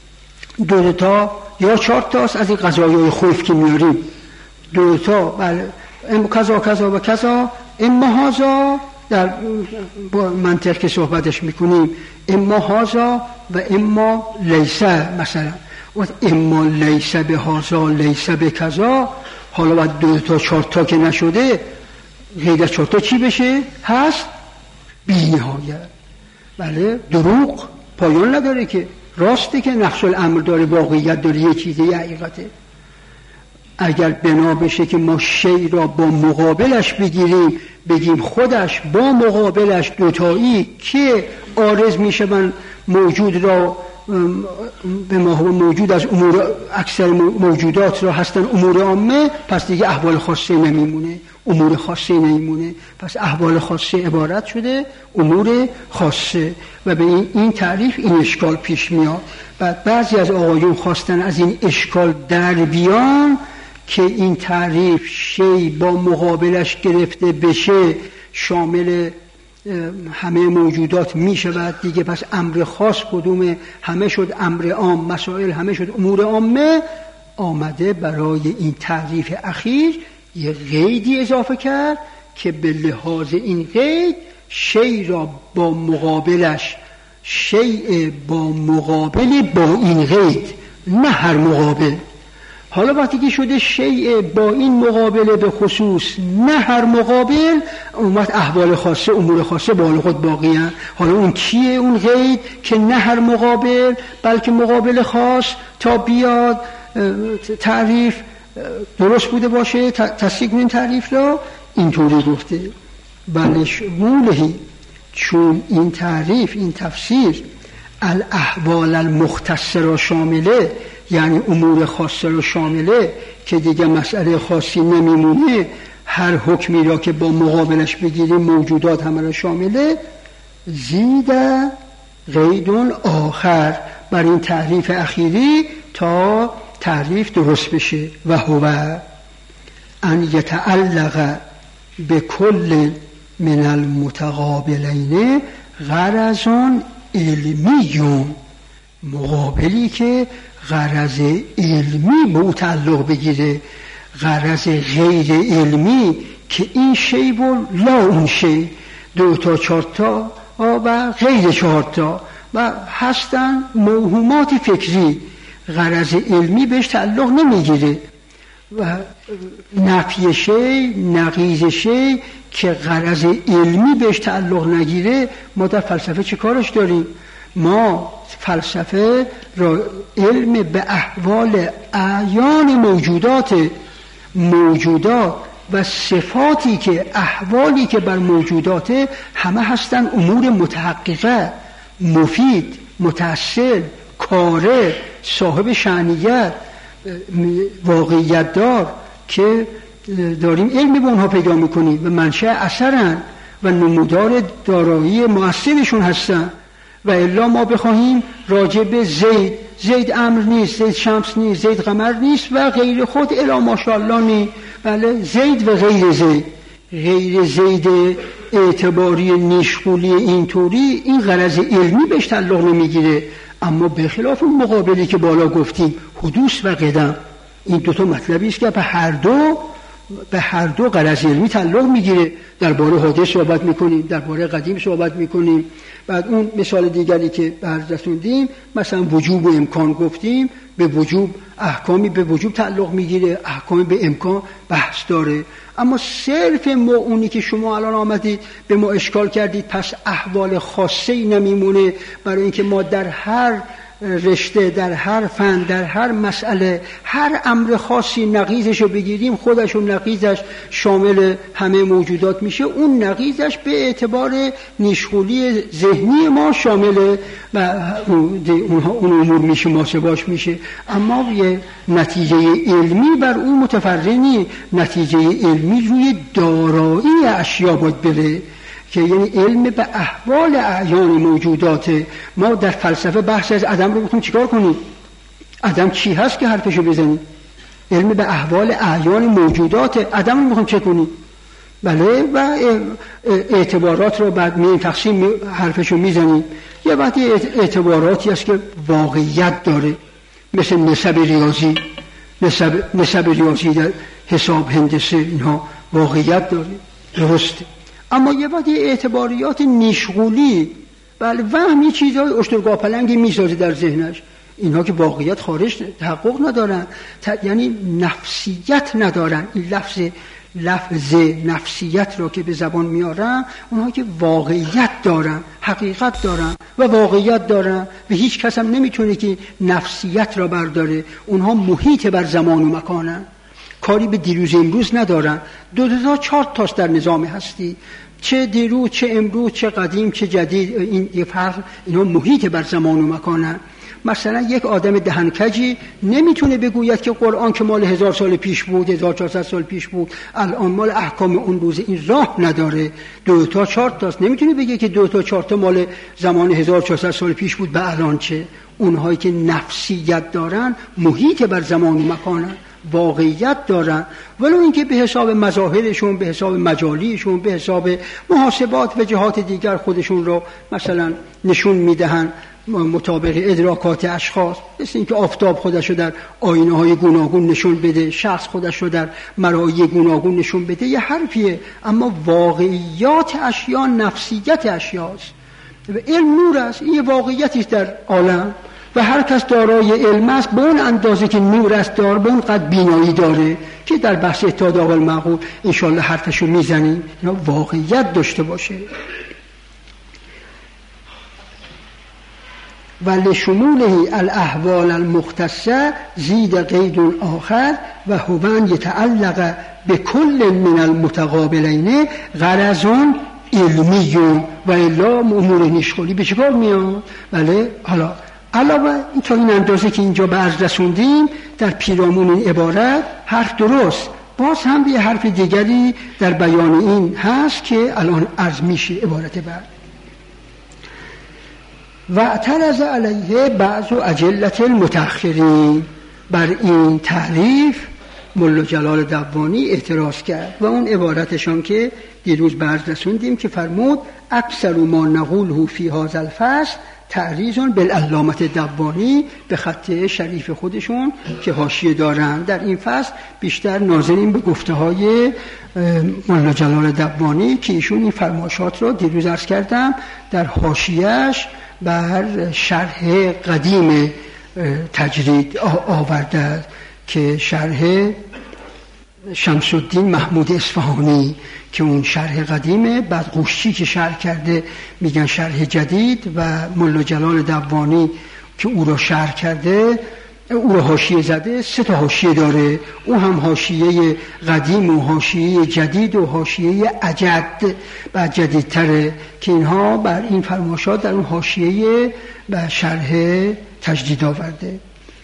2 تا یا 4 تاست از این قضایای خوف که میاریم، 2 تا بله کذا کذا و کذا، اما هازا در با منطق که صحبتش میکنیم، اما هازا و اما لیسه، مثلا و اما لیسه به هازا لیسه به کذا. حالا باید 2 تا 4 تا که نشده غیر از 4 تا چی بشه؟ هست بی نهایت. بله دروغ پایان نداره که، راسته که نقص الامر داره، واقعیت داره، یه چیزه، یه حقیقته. اگر بنا بشه که ما شی را با مقابلش بگیریم، بگیم خودش با مقابلش دوتایی که عارض میشه من موجود را به ما موجود از امور اکثر موجودات را هستن امور عامه، پس دیگه احوال خاصه نمیمونه، امور خاصه نمیمونه، پس احوال خاصه عبارت شده امور خاصه. و به این تعریف این اشکال پیش میاد. بعد بعضی از آقایون خواستن از این اشکال در بیان که این تعریف شی با مقابلش گرفته بشه شامل همه موجودات می شود دیگه، پس امر خاص کدومه؟ همه شد امر عام، مسائل همه شد امور عامه. آمده برای این تعریف اخیر یه قیدی اضافه کرد که به لحاظ این قید شی را با مقابلش، شیء با مقابل با این قید، نه هر مقابل. حالا وقتی که شده شیء با این مقابله به خصوص نه هر مقابل، اومد احوال خاصه امور خاصه بالا خود باقی هست. حالا اون کیه اون قید که نه هر مقابل بلکه مقابل خاص تا بیاد تعریف درست بوده باشه؟ تصدیق این تعریف را اینطوری گفته بله شمولهی، چون این تعریف این تفسیر الاحوال المختصه را شامله، یعنی امور خاصه را شامله که دیگه مسئله خاصی نمیمونه، هر حکمی را که با مقابلش بگیریم موجودات همه را شامله. زیده قیدون آخر بر این تعریف اخیری تا تعریف درست بشه، و هو ان یتعلق به کل من المتقابلین غرض علمیون، مقابلی که غرض علمی به او تعلق بگیره، غرض غیر علمی که این شی و لا اون شی، 2 تا 4 تا و غیر 4 تا و هستن موهومات فکری. غرض علمی بهش تعلق نمیگیره و نفی شی، نقیض شی که غرض علمی بهش تعلق نگیره ما در فلسفه چه کارش داریم؟ ما فلسفه را علم به احوال اعیان موجودات و صفاتی که احوالی که بر موجوداته همه هستن امور متحققه، مفید، متأصل، کاره، صاحب شأنیت، واقعیت دار که داریم علم به اونها پیدا میکنیم و منشأ اثرن و نمودار دارایی مؤثرشون هستن. و الا ما بخواهیم راجع به زید امر نیست، زید شمس نیست، زید قمر نیست و غیر خود الا ماشاءالله نیست. بله زید و غیر زید اعتباری نیشغولی اینطوری این غرض علمی بهش تعلق نمیگیره. اما به خلاف اون مقابلی که بالا گفتیم حدوث و قدم، این 2 تا مطلبی است که به هر دو غرض علمی تعلق میگیره. درباره حادث صحبت میکنیم، درباره قدیم صحبت میکنیم. بعد اون مثال دیگری که برز رسوندیم مثلا وجوب و امکان گفتیم، به وجوب احکامی به وجوب تعلق میگیره، احکامی به امکان بحث داره. اما صرف ما اونی که شما الان آمدید به ما اشکال کردید پس احوال خاصی نمیمونه، برای اینکه ما در هر رشته، در هر فن، در هر مسئله، هر امر خاصی نقیضش رو بگیریم خودش و نقیضش شامل همه موجودات میشه. اون نقیضش به اعتبار نیشغولی ذهنی ما شامل و اون امور میشه، محاسباش میشه. اما یه نتیجه علمی بر اون متفرعی، نتیجه علمی روی دارایی اشیا باید بره که یعنی علم به احوال اعیان موجودات. ما در فلسفه بحث از عدم رو میخوایم چیکار کنیم؟ عدم چی هست که حرفشو بزنیم؟ علم به احوال اعیان موجودات، عدم رو میخوایم چه کنیم؟ بله و اعتبارات رو بعد می تقسیم حرفشو میزنیم. یه وقتی اعتباراتی هست که واقعیت داره، مثل نسب ریاضی در حساب هندسه، اینها واقعیت داره، درسته. اما یه وقتی اعتباریات نیشغولی، بله وهمی چیزهای اشترگاه پلنگی میسازه در ذهنش، اینها که واقعیت خارج تحقق ندارن، یعنی نفسیت ندارن. این لفظ نفسیت را که به زبان میارن، اونها که واقعیت دارن، حقیقت دارن و واقعیت دارن و هیچ کس هم نمیتونه که نفسیت را برداره. اونها محیط بر زمان و مکانن، کاری به دیروز امروز ندارن. 2 تا 4 تاست در نظام هستی، چه دیروز چه امروز چه قدیم چه جدید، این یه فرق، اینا محیط بر زمان و مکانن. مثلا یک آدم دهنکجی نمیتونه بگوید که قرآن که مال 1000 سال پیش بود، 1400 سال پیش بود، الان مال احکام اون روزه. این راه نداره. 2 تا 4 تاست، نمیتونه بگه که 2 تا 4 تا مال زمان 1400 سال پیش بود به الان چه. اونهایی که نفسیت دارن محیط بر زمان و مکانن، واقعیت دارن، ولو اینکه به حساب مظاهرشون، به حساب مجالیشون، به حساب محاسبات و جهات دیگر خودشون رو مثلا نشون میدهن مطابق ادراکات اشخاص. مثل اینکه آفتاب خودش رو در آینه‌های گوناگون نشون بده، شخص خودش رو در مرایی گوناگون نشون بده، یه حرفیه. اما واقعیات اشیا نفسیت اشیاست و علم نور است. این واقعیتی است در عالم و هر کس دارای علم است به اون اندازه که نور است دار، به اون قدر بینایی داره که در بحث اتحاد عاقل معقول انشالله حرفشو میزنیم. اینا واقعیت داشته باشه. و لشموله الاحوال المختصه زید قید آخر و هو یتعلق به کل من المتقابلین غرض علمی و الا امور نیشغالی به چیکار میاد؟ بله حالا علاوه تا این اندازه که اینجا به عرض رسوندیم در پیرامون این عبارت حرف درست، باز هم یه حرف دیگری در بیان این هست که الان عرض میشه عبارت بعد. و اعترض علیه بعض اجلة المتأخرین، بر این تعریف ملا جلال دوانی اعتراض کرد و اون عبارتشان که دیروز به عرض رسوندیم که فرمود اکثر ما نقوله فی هذا الفصل تعریض بالعلامة دبانی به خط شریف خودشون که حاشیه دارن. در این فصل بیشتر ناظرین به گفته های مولانا جلال دبانی که ایشون این فرمایشات رو دیروز عرض کردم در حاشیه‌اش بر شرح قدیم تجرید آورده که شرح شمس الدین محمود اصفهانی که اون شرح قدیمه، بعد قوشچی که شرح کرده میگن شرح جدید و مولانا جلال دبانی که او رو شرح کرده او رو حاشیه زده. 3 تا حاشیه داره، او هم حاشیه قدیم و حاشیه جدید و حاشیه اجد و جدیدتره که اینها بر این فرمایشات در اون حاشیه و شرح تجدید آورده.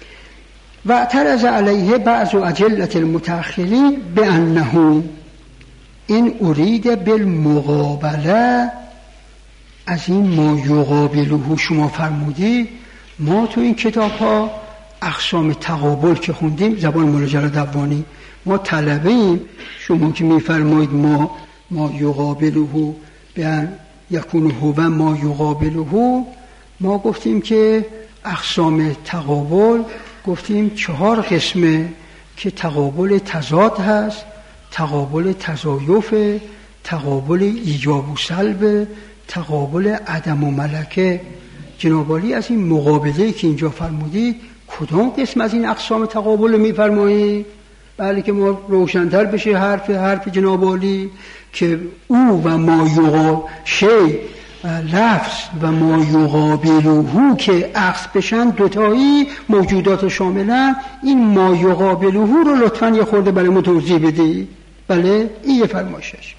و اعترض علیه بعض اجلة المتأخرین بأنه این ارید بالمقابله، از این ما یقابله شما فرمودی. ما تو این کتاب ها اقسام تقابل که خوندیم زبان مولانا جلال دبانی ما طلبه ایم، شما که میفرمایید ما یقابله بیان یکون هو ما یقابله، ما گفتیم که اقسام تقابل گفتیم 4 قسمه که تقابل تضاد هست، تقابل تضایف، تقابل ایجاب و سلب، تقابل عدم و ملکه. جناب عالی از این مقابله که اینجا فرمودید کدام قسم از این اقسام تقابل میفرمایید؟ بله که ما روشن‌تر بشه حرف جناب عالی که او و ما یقابل شی لفظ و ما یقابله که عکس بشن دوتایی موجودات شاملن. این ما یقابله رو لطفاً یه خورده برای ما توضیح بدید. بله این یه فرمایشش.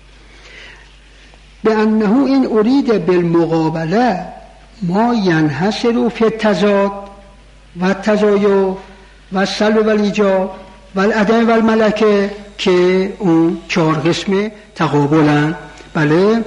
به انه این ارید بالمقابله ما ینحصر فی التضاد و التضایف و السلب و الایجاب و العدم و الملکه که اون 4 قسم تقابلن. بله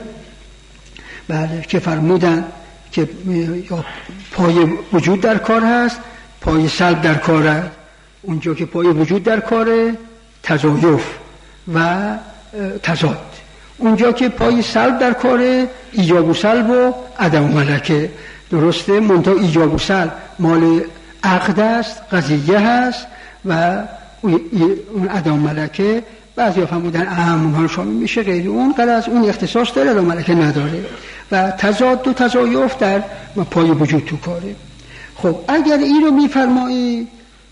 که فرمودن که پای وجود در کار هست، پای سلب در کار هست. اونجا که پای وجود در کاره تضایف و تضاد، اونجا که پای سلب در کاره ایجاب و سلب و عدم و ملکه. درسته؟ منتها ایجاب و سلب مال عقد است، قضیه هست و اون عدم و ملکه بعضی ها فرمودن اونها رو شامل میشه، غیر اون غرض اون اختصاص داره و ملکه نداره. و تضاد و تضایف در پای وجود تو کاره. خب اگر این رو میفرمایی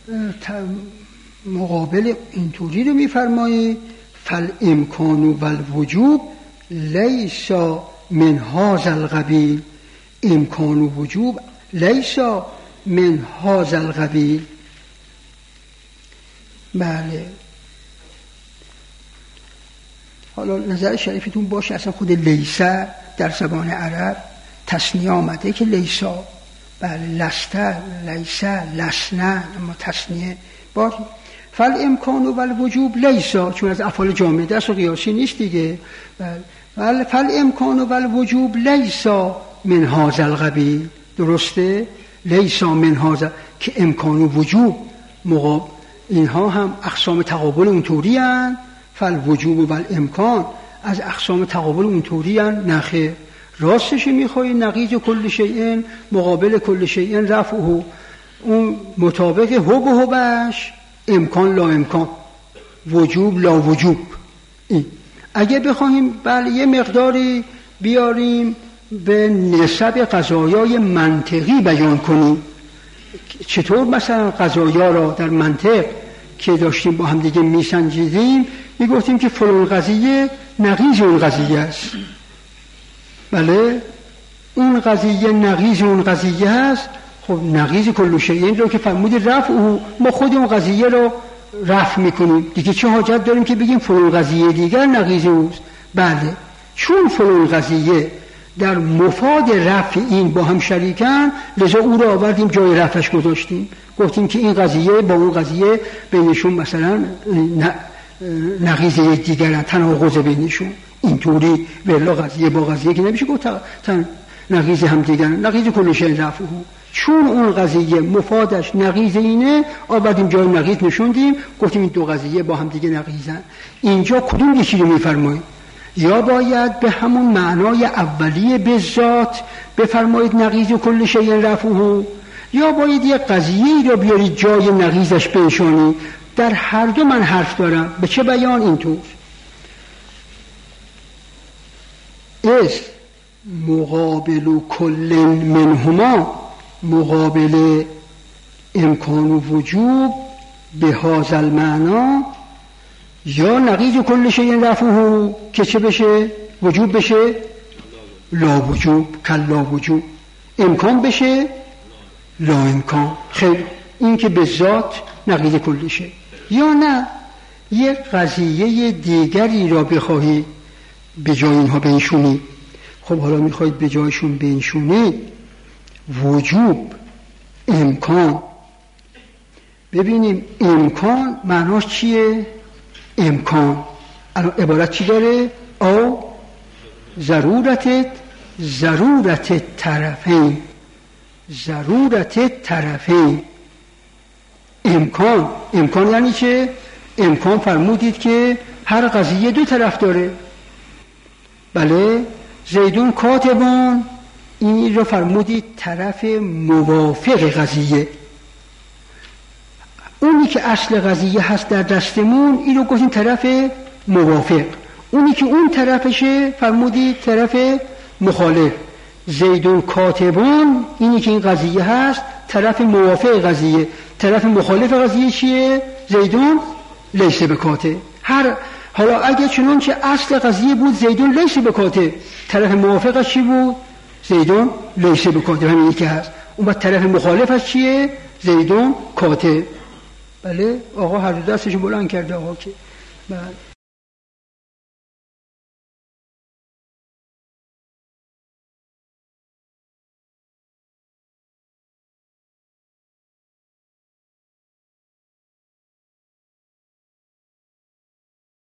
مقابل اینطوری رو میفرمایی فالامکان و الوجوب لیس من هذا القبیل، امکان و وجوب لیس من هذا القبیل. بله حالا نظر شریفتون باشه اصلا خود لیسه در زبان عرب تصنیه آمده که لیسا، بله لسته لیسه لسنه، اما تصنیه باشه. فالامکان و الوجوب لیسا چون از افعال جامده است و قیاسی نیست دیگه. بله فالامکان و الوجوب لیسا من هذا القبیل. درسته؟ لیسا من هذا که امکان و وجوب اینها هم اقسام تقابل اونطوری هستند. فالوجوب و الامکان از اقسام تقابل اونطوری هستند. نخیر، راستش میخوای نقیض کل شیء مقابل کل شیء رفعه، اون مطابق حب و حبش امکان لا امکان، وجوب لا وجوب. این اگه بخوایم بله یه مقداری بیاریم به نسب قضایای منطقی بیان کنیم، چطور مثلا قضایا را در منطق که داشتیم با هم دیگه میسنجیدیم میگفتیم که فلان قضیه نقیض اون قضیه است. بله اون قضیه نقیض اون قضیه است. خب نقیض کل شیء این رو که فرمود رفع ما خود اون قضیه رو رفع میکنیم دیگه، چه حاجت داریم که بگیم فلان قضیه دیگر نقیض اوست؟ بله چون فلان قضیه در مفاد رفع این با هم شریکن لذا او رو آوردیم جای رفعش گذاشتیم، گفتیم که این قضیه با اون قضیه بینشون مثلا نقیض دیگرن، تناقض بینشون اینطوری ولی قضیه با قضیه که نمیشه گفت نقیض هم دیگرن، نقیض کل شیء رفعه. چون اون قضیه مفادش نقیض اینه آوردیم جای نقیض نشوندیم، گفتیم این دو قضیه با هم دیگه نقیضن. اینجا کدوم یکی رو میفرمایید؟ یا باید به همون معنای اولیه به ذات بفرمایید نقیض کل شیء رفعه، یا باید یک قضیه را بیارید جای نقیضش بنشانید. در هر دو من حرف دارم. به چه بیان؟ اینطور از مقابل کل منهما، مقابل امکان و وجوب به هذا المعنا، یا نقیض کل شیء رفعه که چه بشه؟ وجوب بشه لا وجوب، کلا وجوب. امکان بشه لا امکان. خیر، این که به ذات نقیض کل شیء. یا نه یک قضیه دیگری را بخواهید به جای اینها بنشونید. خب حالا میخواید به جایشون بنشونید وجوب، امکان. ببینیم امکان معناش چیه؟ امکان الان عبارت چی داره؟ او ضرورت طرفین، ضرورت طرفین. امکان یعنی چه؟ امکان فرمودید که هر قضیه دو طرف داره. بله، زیدون کاتبان، این رو فرمودید طرف موافق قضیه. اونی که اصل قضیه هست در دستمون، این رو گفتیم طرف موافق. اونی که اون طرفشه فرمودید طرف مخالف. زیدون کاتبان، اینی که این قضیه هست طرف موافق قضیه. طرف مخالف قضیه چیه؟ زیدون لیس بکاتب. حالا اگه چنون که اصل قضیه بود زیدون لیس بکاتب، طرف موافقش چی بود؟ زیدون لیس بکاتب، همین که هست. اون بعد طرف مخالفش چیه؟ زیدون کاتب. بله، آقا هر دو دستشو بلند کرده آقا که. بله.